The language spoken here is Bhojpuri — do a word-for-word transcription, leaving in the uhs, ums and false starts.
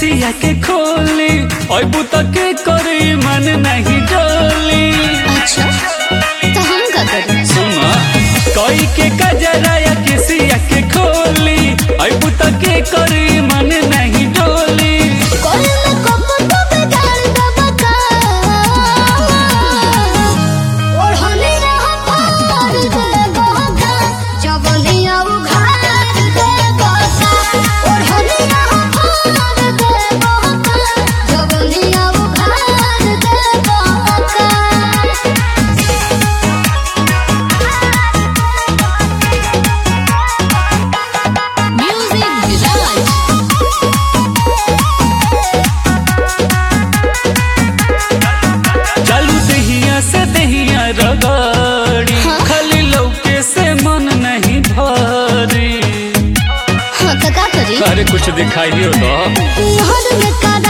किसिया के खोली अबू तक करी मन नहीं डोली। अच्छा तो हम का करें? सुना कोई के कजरा या किसिया के खोली अबू तक करी मन नहीं डोली। कोई में कपट बिगाड़ दबका और होने रहा पार दे बका जवनिया उघार दे बका और होने रहा पार दे बका जवनिया उघार दे बका। म्यूजिक विराज चालू दहिया से दहिया रगड़ी हाँ। खाली लौके से मन नहीं भरी। हाँ तो का करी? अरे कुछ दिखाई दो। हर में का